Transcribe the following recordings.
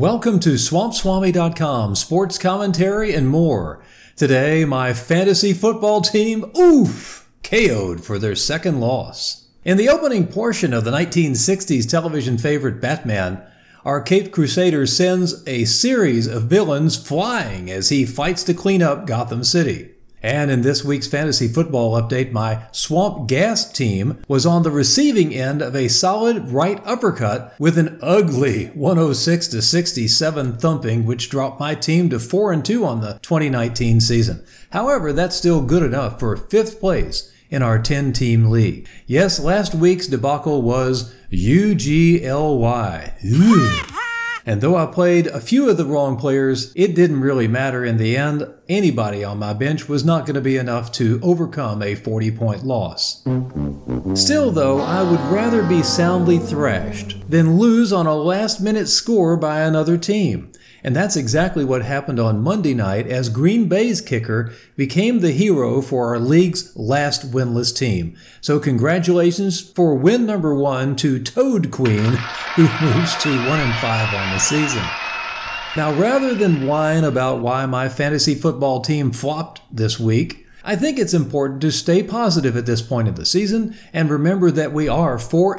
Welcome to SwampSwami.com, sports commentary and more. Today, my fantasy football team, KO'd for their second loss. In the opening portion of the 1960s television favorite Batman, our Caped Crusader sends a series of villains flying as he fights to clean up Gotham City. And in this week's fantasy football update, my Swamp Gas team was on the receiving end of a solid right uppercut with an ugly 106-67 thumping, which dropped my team to 4-2 on the 2019 season. However, that's still good enough for 5th place in our 10-team league. Yes, last week's debacle was UGLY. And though I played a few of the wrong players, it didn't really matter in the end. Anybody on my bench was not going to be enough to overcome a 40-point loss. Still, though, I would rather be soundly thrashed than lose on a last-minute score by another team. And that's exactly what happened on Monday night as Green Bay's kicker became the hero for our league's last winless team. So congratulations for win number 1 to Toad Queen, who moves to 1-5 on the season. Now, rather than whine about why my fantasy football team flopped this week, I think it's important to stay positive at this point of the season and remember that we are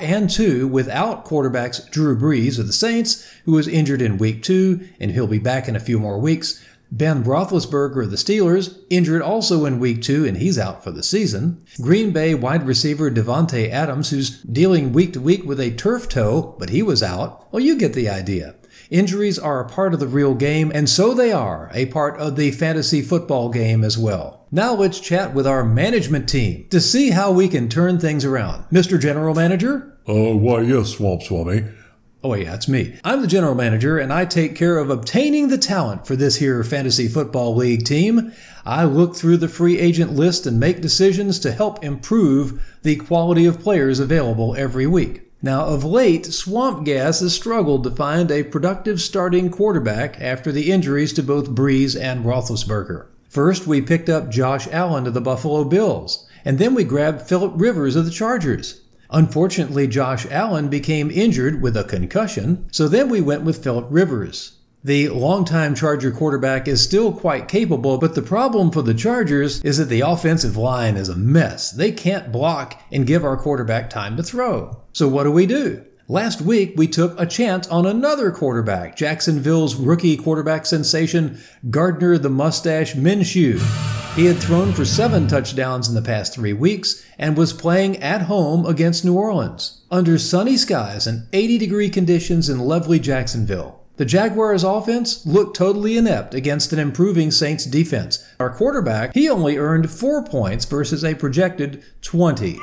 4-2 without quarterbacks Drew Brees of the Saints, who was injured in week 2, and he'll be back in a few more weeks. Ben Roethlisberger of the Steelers, injured also in week 2, and he's out for the season. Green Bay wide receiver Davante Adams, who's dealing week to week with a turf toe, but he was out. Well, you get the idea. Injuries are a part of the real game, and so they are a part of the fantasy football game as well. Now let's chat with our management team to see how we can turn things around. Mr. General Manager? Why yes, Swamp Swami. Oh yeah, it's me. I'm the general manager, and I take care of obtaining the talent for this here fantasy football league team. I look through the free agent list and make decisions to help improve the quality of players available every week. Now, of late, Swamp Gas has struggled to find a productive starting quarterback after the injuries to both Brees and Roethlisberger. First, we picked up Josh Allen of the Buffalo Bills, and then we grabbed Phillip Rivers of the Chargers. Unfortunately, Josh Allen became injured with a concussion, so then we went with Phillip Rivers. The longtime Charger quarterback is still quite capable, but the problem for the Chargers is that the offensive line is a mess. They can't block and give our quarterback time to throw. So what do? Last week, we took a chance on another quarterback, Jacksonville's rookie quarterback sensation, Gardner the Mustache Minshew. He had thrown for 7 touchdowns in the past 3 weeks and was playing at home against New Orleans, under sunny skies and 80-degree conditions in lovely Jacksonville. The Jaguars' offense looked totally inept against an improving Saints defense. Our quarterback, he only earned 4 points versus a projected 20.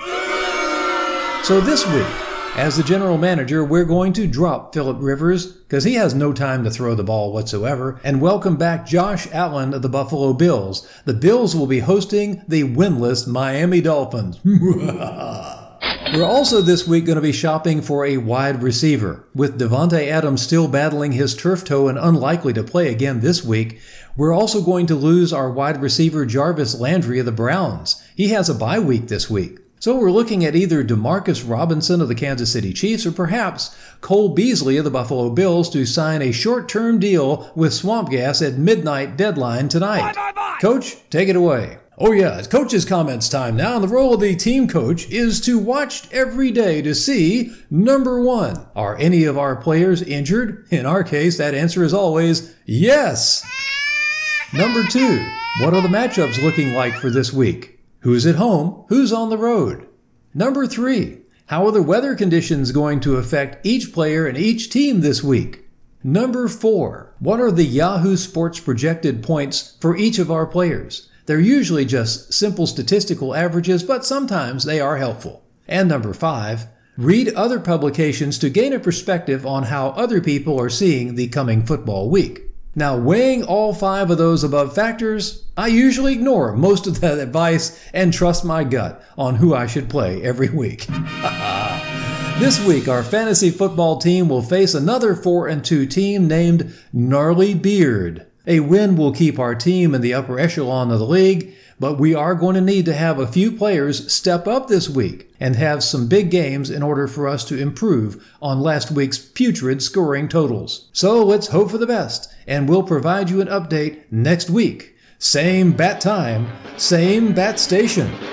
So this week, as the general manager, we're going to drop Phillip Rivers because he has no time to throw the ball whatsoever, and welcome back Josh Allen of the Buffalo Bills. The Bills will be hosting the winless Miami Dolphins. We're also this week going to be shopping for a wide receiver. With Davante Adams still battling his turf toe and unlikely to play again this week, we're also going to lose our wide receiver Jarvis Landry of the Browns. He has a bye week this week. So we're looking at either Demarcus Robinson of the Kansas City Chiefs or perhaps Cole Beasley of the Buffalo Bills to sign a short-term deal with Swamp Gas at midnight deadline tonight. Bye. Coach, take it away. Oh yeah, it's coach's comments time now, and the role of the team coach is to watch every day to see, number 1, are any of our players injured? In our case, that answer is always yes. Number 2, what are the matchups looking like for this week? Who's at home? Who's on the road? Number 3, how are the weather conditions going to affect each player and each team this week? Number 4, what are the Yahoo Sports projected points for each of our players? They're usually just simple statistical averages, but sometimes they are helpful. And number 5, read other publications to gain a perspective on how other people are seeing the coming football week. Now, weighing all 5 of those above factors, I usually ignore most of that advice and trust my gut on who I should play every week. This week, our fantasy football team will face another 4-2 team named Gnarly Beard. A win will keep our team in the upper echelon of the league, but we are going to need to have a few players step up this week and have some big games in order for us to improve on last week's putrid scoring totals. So let's hope for the best, and we'll provide you an update next week. Same bat time, same bat station.